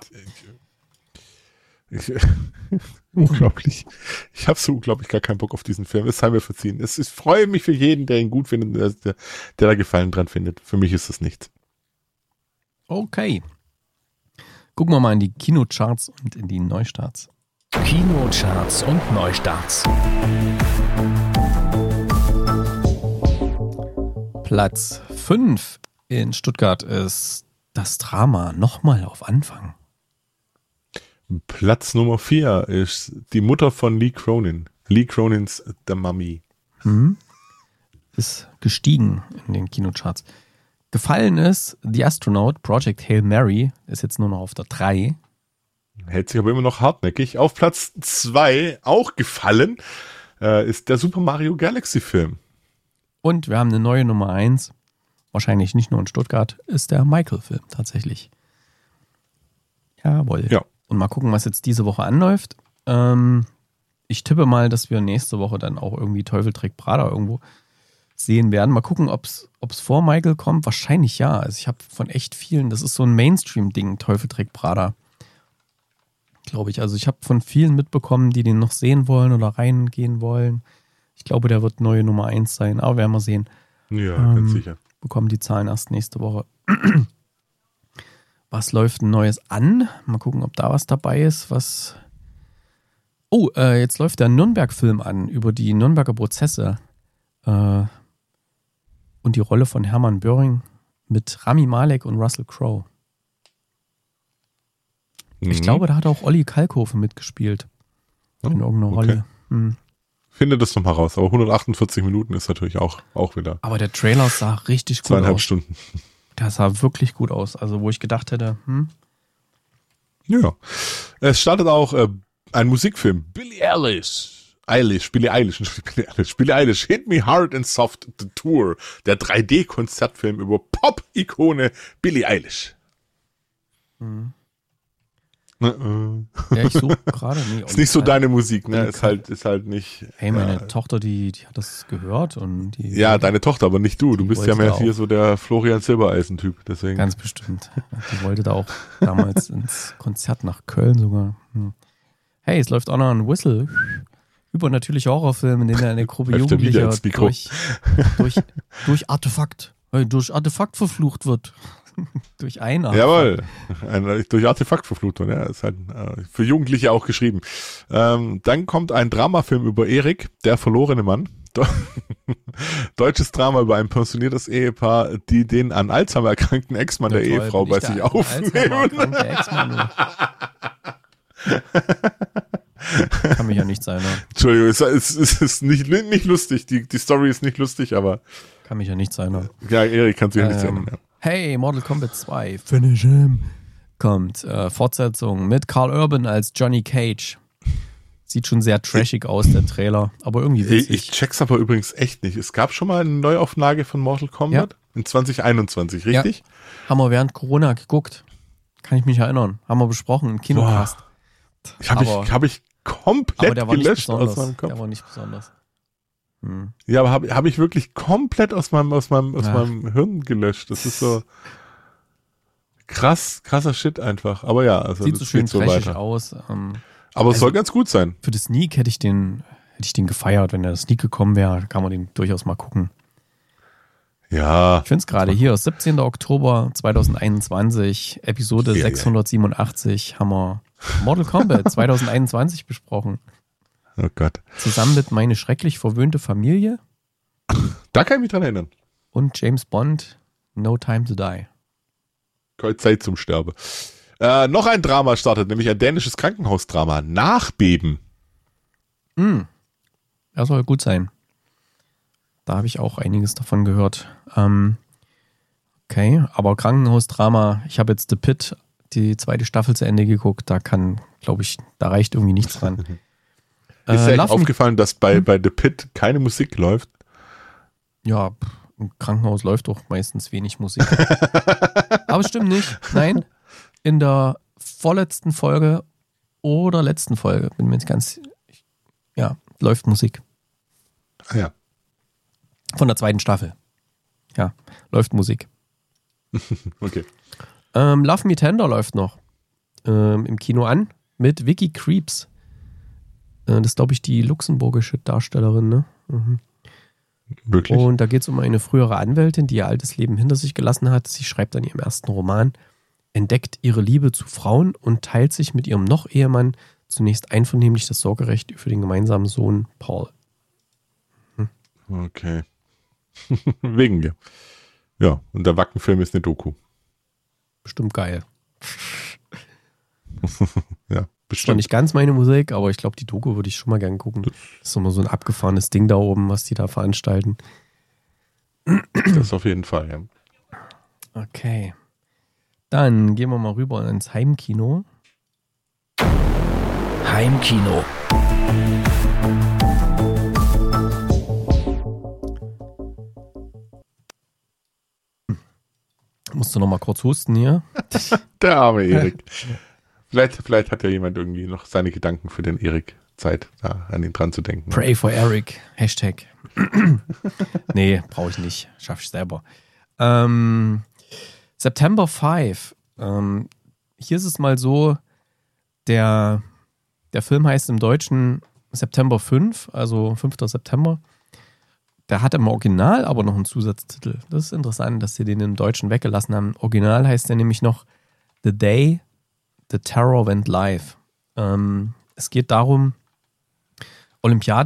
Unglaublich. Ich habe so unglaublich gar keinen Bock auf diesen Film. Es sei mir verziehen. Ich freue mich für jeden, der ihn gut findet, der da Gefallen dran findet. Für mich ist das nichts. Okay. Gucken wir mal in die Kinocharts und in die Neustarts. Kinocharts und Neustarts. Platz 5 in Stuttgart ist das Drama Nochmal auf Anfang. Platz Nummer 4 ist die Mutter von Lee Cronin. Lee Cronins The Mummy. Ist gestiegen in den Kinocharts. Gefallen ist The Astronaut, Project Hail Mary, ist jetzt nur noch auf der 3. Hält sich aber immer noch hartnäckig. Auf Platz 2, auch gefallen, ist der Super Mario Galaxy Film. Und wir haben eine neue Nummer 1, wahrscheinlich nicht nur in Stuttgart, ist der Michael-Film tatsächlich. Jawohl. Ja. Und mal gucken, was jetzt diese Woche anläuft. Ich tippe mal, dass wir nächste Woche dann auch irgendwie Teufel trägt Prada irgendwo sehen werden. Mal gucken, ob es vor Michael kommt. Wahrscheinlich ja. Also ich habe von echt vielen, das ist so ein Mainstream-Ding, Teufel trägt Prada. Glaube ich. Also ich habe von vielen mitbekommen, die den noch sehen wollen oder reingehen wollen. Ich glaube, der wird neue Nummer 1 sein. Aber werden wir sehen. Ja, ganz sicher. Bekommen die Zahlen erst nächste Woche. Was läuft ein Neues an? Mal gucken, ob da was dabei ist. Jetzt läuft der Nürnberg-Film an über die Nürnberger Prozesse. Und die Rolle von Hermann Göring mit Rami Malek und Russell Crowe. Ich glaube, da hat auch Olli Kalkofe mitgespielt. In irgendeiner Rolle. Finde das nochmal raus. Aber 148 Minuten ist natürlich auch wieder. Aber der Trailer sah richtig gut aus. 2,5 Stunden. Der sah wirklich gut aus. Also wo ich gedacht hätte, Ja. Es startet auch ein Musikfilm. Billie Eilish, Hit Me Hard and Soft, The Tour, der 3D-Konzertfilm über Pop-Ikone Billie Eilish. Ja, ich suche gerade. Nee, Ist nicht so deine Musik, ne? Ist halt nicht. Hey, meine Tochter, die hat das gehört und die. Ja, deine Tochter, aber nicht du. Du bist ja mehr wollte hier auch. so der Florian Silbereisen-Typ, deswegen. Ganz bestimmt. Die wollte da auch damals ins Konzert nach Köln sogar. Hey, es läuft auch noch ein Whistle. Übernatürlicher Horrorfilm, in dem eine Gruppe Läuft er wieder Jugendlicher ins Mikro. durch Artefakt verflucht wird. Durch ein Artefakt. Jawohl, durch Artefakt verflucht worden, ja, ist halt für Jugendliche auch geschrieben. Dann kommt ein Dramafilm über Erik, der verlorene Mann. Deutsches Drama über ein pensioniertes Ehepaar, die den an Alzheimer erkrankten Ex-Mann der Ehefrau bei sich aufnehmen. Kann mich ja nicht sein. Entschuldigung, es ist nicht lustig, die Story ist nicht lustig, aber Kann mich ja nicht sein. ja, Erik kann sich ja nicht sagen. Ja. Hey, Mortal Kombat 2, Finish him. Kommt Fortsetzung mit Carl Urban als Johnny Cage. Sieht schon sehr trashig aus, der Trailer, aber irgendwie witzig. Ich check's aber übrigens echt nicht. Es gab schon mal eine Neuauflage von Mortal Kombat in 2021, richtig? Ja. Haben wir während Corona geguckt. Kann ich mich erinnern. Haben wir besprochen im Kinocast. Hab ich komplett gelöscht aus meinem Kopf. Der war nicht besonders. Ja, aber hab ich wirklich komplett aus meinem Hirn gelöscht. Das ist so krasser Shit einfach. Aber ja, also sieht das so schön geht so trashig weiter. aus. Aber es soll ganz gut sein. Für das Sneak hätte ich den gefeiert. Wenn der Sneak gekommen wäre, kann man den durchaus mal gucken. Ja. Ich finde es gerade hier, 17. Oktober 2021, Episode 687, haben wir Mortal Kombat 2021 besprochen. Oh Gott. Zusammen mit Meine schrecklich verwöhnte Familie Da kann ich mich dran erinnern. und James Bond, No Time to Die. Keine Zeit zum Sterben. Noch ein Drama startet, nämlich ein dänisches Krankenhausdrama. Nachbeben. Er soll gut sein. Da habe ich auch einiges davon gehört. Okay, aber Krankenhausdrama, ich habe jetzt The Pit, die 2. Staffel zu Ende geguckt, da reicht irgendwie nichts dran. Ist dir aufgefallen, dass bei The Pit keine Musik läuft? Ja, im Krankenhaus läuft doch meistens wenig Musik. Aber es stimmt nicht. Nein, in der vorletzten Folge oder letzten Folge, bin mir jetzt läuft Musik. Ah ja. Von der 2. Staffel. Ja, läuft Musik. Okay. Love Me Tender läuft noch im Kino an mit Vicky Creeps. Das ist, glaube ich, die luxemburgische Darstellerin, ne? Mhm. Wirklich? Und da geht es um eine frühere Anwältin, die ihr altes Leben hinter sich gelassen hat. Sie schreibt an ihrem ersten Roman, entdeckt ihre Liebe zu Frauen und teilt sich mit ihrem Noch-Ehemann zunächst einvernehmlich das Sorgerecht für den gemeinsamen Sohn Paul. Okay. Wegen dir. Ja, und der Wackenfilm ist eine Doku. Bestimmt geil. Ja, Ist zwar bestimmt. nicht ganz meine Musik, aber ich glaube, die Doku würde ich schon mal gern gucken. Das ist immer so ein abgefahrenes Ding da oben, was die da veranstalten. Das auf jeden Fall, ja. Okay. Dann gehen wir mal rüber ins Heimkino. Heimkino. Musst du noch mal kurz husten hier. Der arme Erik. Vielleicht hat ja jemand irgendwie noch seine Gedanken für den Erik Zeit, da an ihn dran zu denken. Pray for Eric. Hashtag. Nee, brauche ich nicht. Schaff ich selber. September 5. Hier ist es mal so, der Film heißt im Deutschen September 5, also 5. September. Der hat im Original aber noch einen Zusatztitel. Das ist interessant, dass sie den im Deutschen weggelassen haben. Original heißt der nämlich noch The Day the Terror Went Live. Es geht darum, Olympiade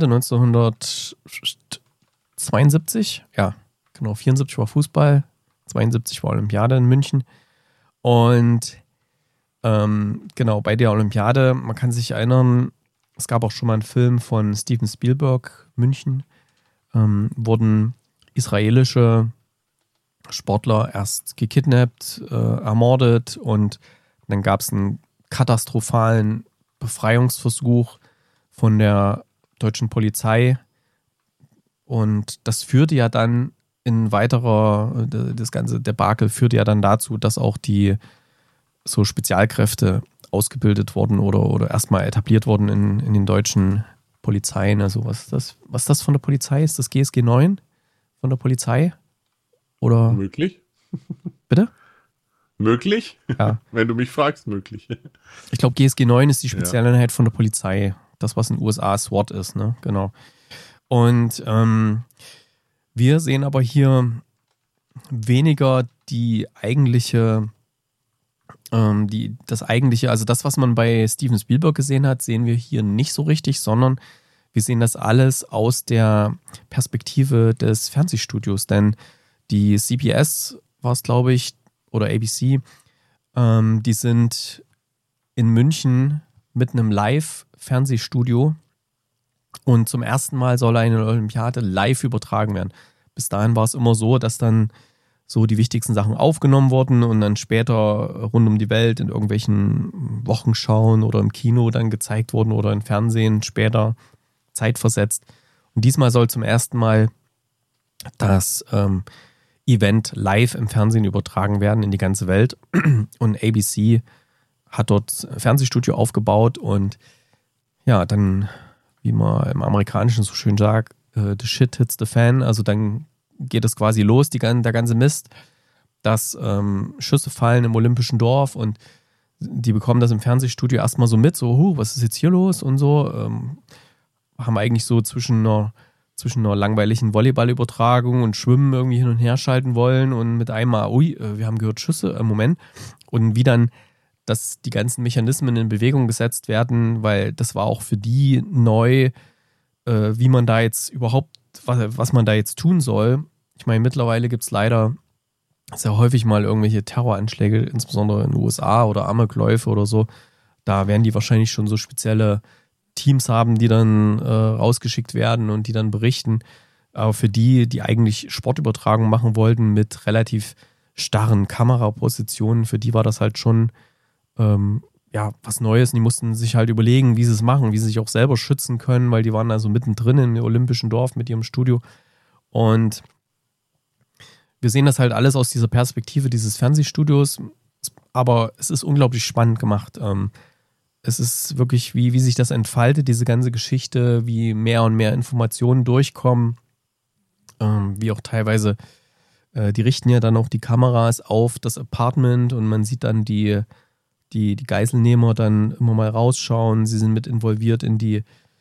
1972, ja, genau, 74 war Fußball, 72 war Olympiade in München. Und genau, bei der Olympiade, man kann sich erinnern, es gab auch schon mal einen Film von Steven Spielberg, München, wurden israelische Sportler erst gekidnappt, ermordet und dann gab es einen katastrophalen Befreiungsversuch von der deutschen Polizei und das führte ja dann das ganze Debakel führte ja dann dazu, dass auch die so Spezialkräfte ausgebildet worden oder erstmal etabliert worden in den deutschen Polizeien. Also was das von der Polizei ist? Das GSG 9 von der Polizei? Oder? Möglich. Bitte? Möglich? Ja. Wenn du mich fragst, möglich. Ich glaube, GSG 9 ist die Spezialeinheit von der Polizei. Das, was in den USA SWAT ist, ne? Genau. Und wir sehen aber hier weniger die eigentliche, also das, was man bei Steven Spielberg gesehen hat, sehen wir hier nicht so richtig, sondern wir sehen das alles aus der Perspektive des Fernsehstudios. Denn die CBS war es, glaube ich, oder ABC, die sind in München mit einem Live-Fernsehstudio und zum ersten Mal soll eine Olympiade live übertragen werden. Bis dahin war es immer so, dass dann so die wichtigsten Sachen aufgenommen wurden und dann später rund um die Welt in irgendwelchen Wochenschauen oder im Kino dann gezeigt wurden oder im Fernsehen später zeitversetzt. Und diesmal soll zum ersten Mal das Event live im Fernsehen übertragen werden in die ganze Welt. Und ABC hat dort ein Fernsehstudio aufgebaut und ja, dann, wie man im Amerikanischen so schön sagt, the shit hits the fan, also dann geht es quasi los, der ganze Mist, dass Schüsse fallen im Olympischen Dorf und die bekommen das im Fernsehstudio erstmal so mit, so, was ist jetzt hier los und so, haben eigentlich so zwischen einer langweiligen Volleyballübertragung und Schwimmen irgendwie hin und her schalten wollen und mit einmal, wir haben gehört Schüsse, Moment. Und wie dann, dass die ganzen Mechanismen in Bewegung gesetzt werden, weil das war auch für die neu, wie man da jetzt überhaupt, was man da jetzt tun soll. Ich meine, mittlerweile gibt es leider sehr häufig mal irgendwelche Terroranschläge, insbesondere in den USA oder Amokläufe oder so. Da werden die wahrscheinlich schon so spezielle Teams haben, die dann rausgeschickt werden und die dann berichten. Aber für die eigentlich Sportübertragung machen wollten mit relativ starren Kamerapositionen, für die war das halt schon was Neues. Und die mussten sich halt überlegen, wie sie es machen, wie sie sich auch selber schützen können, weil die waren also mittendrin im Olympischen Dorf mit ihrem Studio. Und wir sehen das halt alles aus dieser Perspektive dieses Fernsehstudios, aber es ist unglaublich spannend gemacht. Es ist wirklich, wie sich das entfaltet, diese ganze Geschichte, wie mehr und mehr Informationen durchkommen, wie auch teilweise, die richten ja dann auch die Kameras auf das Apartment und man sieht dann die Geiselnehmer dann immer mal rausschauen, sie sind mit involviert in die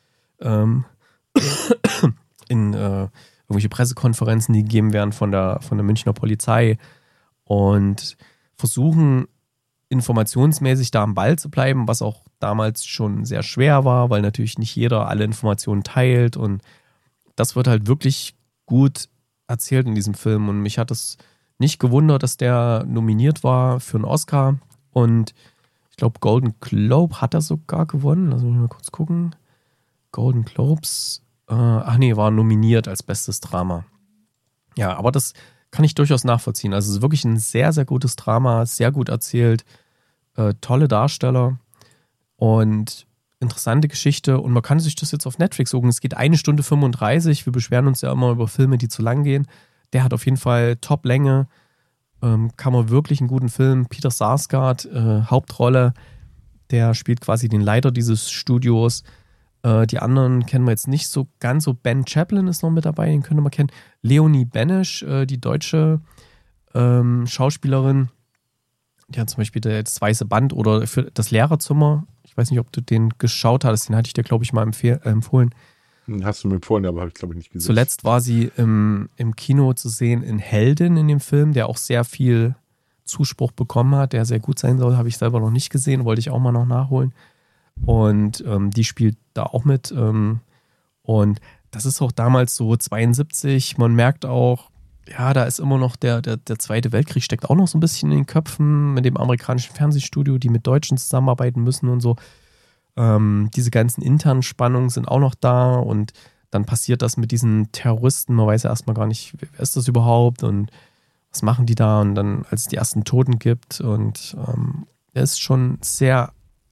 irgendwelche Pressekonferenzen, die gegeben werden von der Münchner Polizei und versuchen informationsmäßig da am Ball zu bleiben, was auch damals schon sehr schwer war, weil natürlich nicht jeder alle Informationen teilt und das wird halt wirklich gut erzählt in diesem Film und mich hat es nicht gewundert, dass der nominiert war für einen Oscar und ich glaube Golden Globe hat er sogar gewonnen, lass mich mal kurz gucken. Golden Globes, war nominiert als bestes Drama. Ja, aber das kann ich durchaus nachvollziehen. Also es ist wirklich ein sehr, sehr gutes Drama, sehr gut erzählt, tolle Darsteller und interessante Geschichte. Und man kann sich das jetzt auf Netflix gucken. Es geht 1 Stunde 35. Wir beschweren uns ja immer über Filme, die zu lang gehen. Der hat auf jeden Fall Top-Länge. Kann man wirklich einen guten Film. Peter Sarsgaard, Hauptrolle, der spielt quasi den Leiter dieses Studios. Die anderen kennen wir jetzt nicht so ganz so. Ben Chaplin ist noch mit dabei, den können wir kennen. Leonie Benesch, die deutsche Schauspielerin, die hat zum Beispiel das Weiße Band oder für das Lehrerzimmer. Ich weiß nicht, ob du den geschaut hast, den hatte ich dir, glaube ich, mal empfohlen. Hast du mir empfohlen, aber habe ich, glaube ich, nicht gesehen. Zuletzt war sie im Kino zu sehen in Heldin in dem Film, der auch sehr viel Zuspruch bekommen hat, der sehr gut sein soll, habe ich selber noch nicht gesehen, wollte ich auch mal noch nachholen. Und die spielt da auch mit. Und das ist auch damals so 72. Man merkt auch, ja, da ist immer noch der Zweite Weltkrieg steckt auch noch so ein bisschen in den Köpfen mit dem amerikanischen Fernsehstudio, die mit Deutschen zusammenarbeiten müssen und so. Diese ganzen internen Spannungen sind auch noch da und dann passiert das mit diesen Terroristen. Man weiß ja erstmal gar nicht, wer ist das überhaupt und was machen die da? Und dann, als es die ersten Toten gibt und er ist schon sehr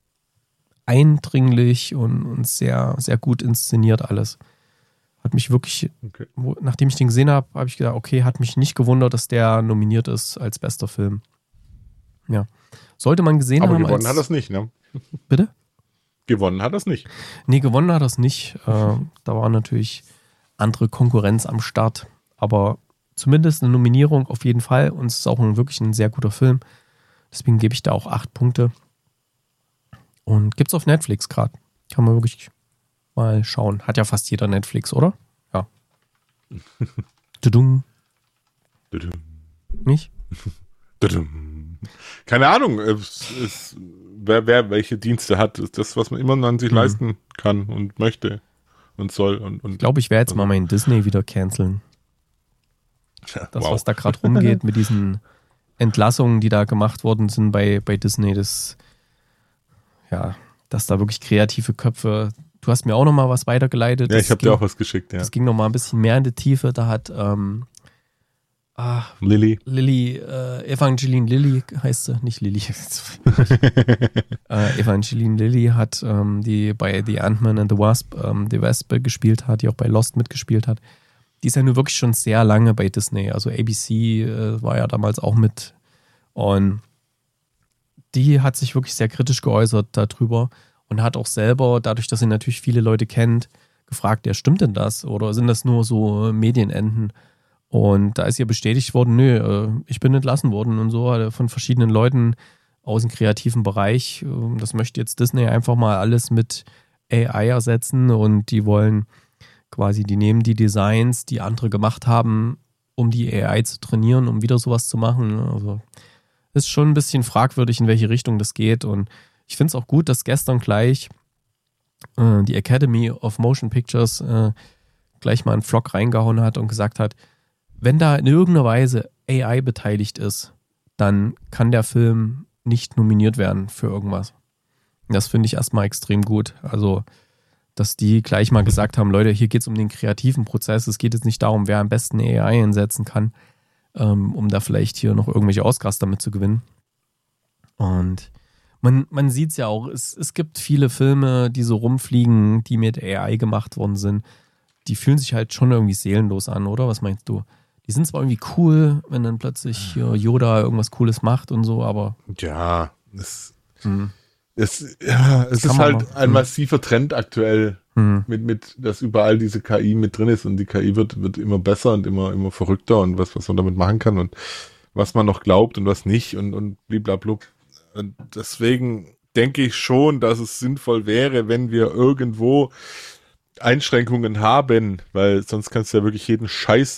eindringlich und sehr, sehr gut inszeniert alles. Hat mich wirklich, nachdem ich den gesehen habe, habe ich gedacht, okay, hat mich nicht gewundert, dass der nominiert ist als bester Film. Ja. Sollte man gesehen aber haben. Aber gewonnen hat das nicht, ne? Bitte? Gewonnen hat er es nicht. Nee, gewonnen hat er es nicht. Da war natürlich andere Konkurrenz am Start. Aber zumindest eine Nominierung auf jeden Fall. Und es ist auch wirklich ein sehr guter Film. Deswegen gebe ich da auch 8 Punkte. Und gibt's auf Netflix gerade. Kann man wirklich mal schauen. Hat ja fast jeder Netflix, oder? Ja. Tudum. Nicht? Keine Ahnung, wer welche Dienste hat, ist das, was man immer an sich leisten kann und möchte und soll. Und ich glaube, ich werde jetzt mal meinen Disney wieder canceln. Das, was da gerade rumgeht mit diesen Entlassungen, die da gemacht worden sind bei Disney, dass da wirklich kreative Köpfe. Du hast mir auch noch mal was weitergeleitet. Ja, ich habe dir auch was geschickt, ja. Das ging noch mal ein bisschen mehr in die Tiefe. Da hat Lilly, Evangeline Lilly heißt sie, nicht Lilly. Evangeline Lilly hat, die bei The Ant-Man and the Wasp die Wespe gespielt hat, die auch bei Lost mitgespielt hat. Die ist ja nur wirklich schon sehr lange bei Disney. Also ABC war ja damals auch mit. Und die hat sich wirklich sehr kritisch geäußert darüber und hat auch selber, dadurch, dass sie natürlich viele Leute kennt, gefragt, ja, stimmt denn das? Oder sind das nur so Medienenden? Und da ist ihr bestätigt worden, nö, ich bin entlassen worden und so von verschiedenen Leuten aus dem kreativen Bereich. Das möchte jetzt Disney einfach mal alles mit AI ersetzen und die wollen quasi, die nehmen die Designs, die andere gemacht haben, um die AI zu trainieren, um wieder sowas zu machen. Also ist schon ein bisschen fragwürdig, in welche Richtung das geht. Und ich finde es auch gut, dass gestern gleich die Academy of Motion Pictures gleich mal einen Vlog reingehauen hat und gesagt hat, wenn da in irgendeiner Weise AI beteiligt ist, dann kann der Film nicht nominiert werden für irgendwas. Das finde ich erstmal extrem gut. Also, dass die gleich mal gesagt haben, Leute, hier geht es um den kreativen Prozess. Es geht jetzt nicht darum, wer am besten AI einsetzen kann, um da vielleicht hier noch irgendwelche Oscars damit zu gewinnen. Und man sieht es ja auch, es gibt viele Filme, die so rumfliegen, die mit AI gemacht worden sind. Die fühlen sich halt schon irgendwie seelenlos an, oder? Was meinst du? Die sind zwar irgendwie cool, wenn dann plötzlich hier Yoda irgendwas Cooles macht und so, aber... Ja, es ist halt ein massiver Trend aktuell, mit dass überall diese KI mit drin ist und die KI wird immer besser und immer verrückter und was man damit machen kann und was man noch glaubt und was nicht und blablabla. Und deswegen denke ich schon, dass es sinnvoll wäre, wenn wir irgendwo Einschränkungen haben, weil sonst kannst du ja wirklich jeden Scheiß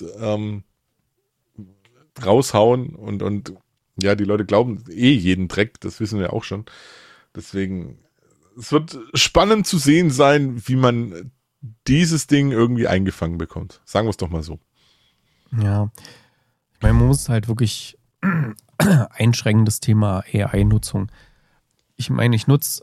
raushauen und ja, die Leute glauben jeden Dreck, das wissen wir auch schon. Deswegen, es wird spannend zu sehen sein, wie man dieses Ding irgendwie eingefangen bekommt. Sagen wir es doch mal so. Ja, ich meine, man muss halt wirklich einschränken, das Thema AI-Nutzung. Ich meine, ich nutze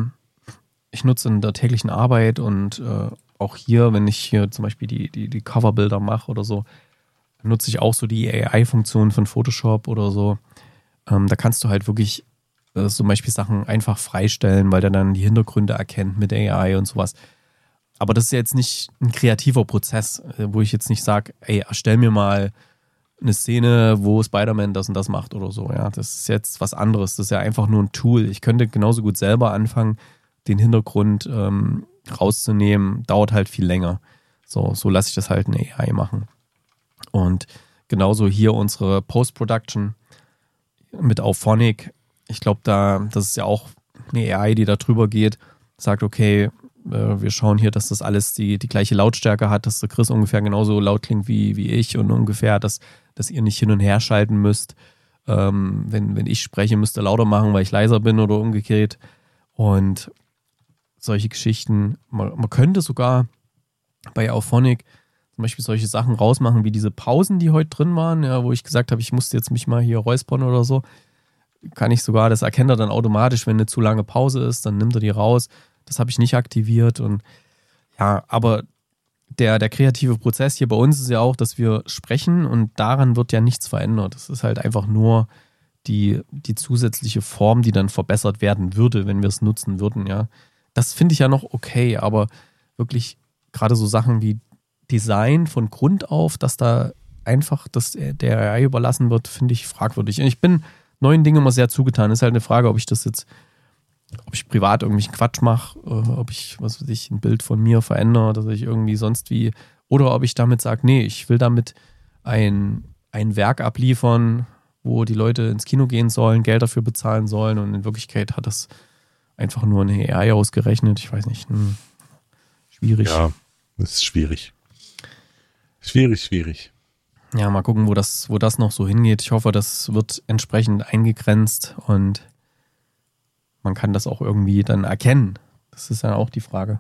in der täglichen Arbeit und auch hier, wenn ich hier zum Beispiel die Coverbilder mache oder so, nutze ich auch so die AI-Funktion von Photoshop oder so. Da kannst du halt wirklich zum Beispiel Sachen einfach freistellen, weil der dann die Hintergründe erkennt mit AI und sowas. Aber das ist ja jetzt nicht ein kreativer Prozess, wo ich jetzt nicht sage, ey, erstell mir mal eine Szene, wo Spider-Man das und das macht oder so. Ja, das ist jetzt was anderes. Das ist ja einfach nur ein Tool. Ich könnte genauso gut selber anfangen, den Hintergrund rauszunehmen. Dauert halt viel länger. So lasse ich das halt in AI machen. Und genauso hier unsere Post-Production mit Auphonic. Ich glaube, das ist ja auch eine AI, die da drüber geht, sagt, okay, wir schauen hier, dass das alles die gleiche Lautstärke hat, dass der Chris ungefähr genauso laut klingt wie ich und ungefähr, dass ihr nicht hin und her schalten müsst. Wenn ich spreche, müsst ihr lauter machen, weil ich leiser bin oder umgekehrt. Und solche Geschichten. Man könnte sogar bei Auphonic zum Beispiel solche Sachen rausmachen, wie diese Pausen, die heute drin waren, ja, wo ich gesagt habe, ich musste jetzt mich mal hier räuspern oder so. Kann ich sogar, das erkennt er dann automatisch, wenn eine zu lange Pause ist, dann nimmt er die raus. Das habe ich nicht aktiviert. Und ja, aber der kreative Prozess hier bei uns ist ja auch, dass wir sprechen und daran wird ja nichts verändert. Das ist halt einfach nur die zusätzliche Form, die dann verbessert werden würde, wenn wir es nutzen würden, ja. Das finde ich ja noch okay, aber wirklich gerade so Sachen wie Design von Grund auf, dass da einfach das der AI überlassen wird, finde ich fragwürdig. Und ich bin neuen Dingen immer sehr zugetan. Ist halt eine Frage, ob ich das jetzt ob ich privat irgendwelchen Quatsch mache, ob ich, was weiß ich, ein Bild von mir verändere, dass ich irgendwie sonst wie, oder ob ich damit sage, nee, ich will damit ein Werk abliefern, wo die Leute ins Kino gehen sollen, Geld dafür bezahlen sollen und in Wirklichkeit hat das einfach nur eine AI ausgerechnet. Ich weiß nicht, schwierig. Ja, das ist schwierig. Schwierig. Ja, mal gucken, wo das noch so hingeht. Ich hoffe, das wird entsprechend eingegrenzt und man kann das auch irgendwie dann erkennen. Das ist ja auch die Frage.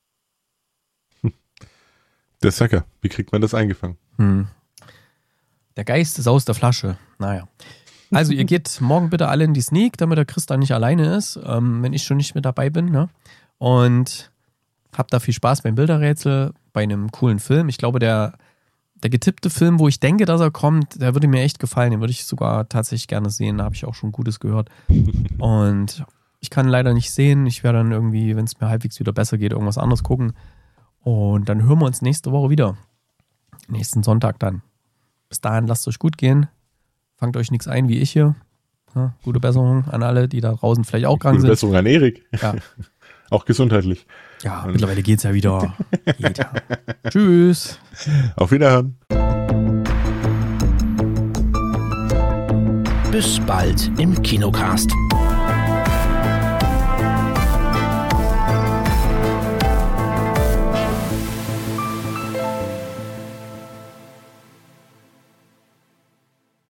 Der Sacker, wie kriegt man das eingefangen? Der Geist ist aus der Flasche. Naja. Also ihr geht morgen bitte alle in die Sneak, damit der Chris da nicht alleine ist, wenn ich schon nicht mit dabei bin. Ne? Und habt da viel Spaß beim Bilderrätsel, bei einem coolen Film. Ich glaube, der getippte Film, wo ich denke, dass er kommt, der würde mir echt gefallen. Den würde ich sogar tatsächlich gerne sehen. Da habe ich auch schon Gutes gehört. Und ich kann leider nicht sehen. Ich werde dann irgendwie, wenn es mir halbwegs wieder besser geht, irgendwas anderes gucken. Und dann hören wir uns nächste Woche wieder. Nächsten Sonntag dann. Bis dahin, lasst euch gut gehen. Fangt euch nichts ein wie ich hier. Ja, gute Besserung an alle, die da draußen vielleicht auch krank sind. Gute Besserung an Erik. Ja. Auch gesundheitlich. Ja, mittlerweile geht's ja wieder. Geht ja. Tschüss. Auf Wiederhören. Bis bald im Kinocast.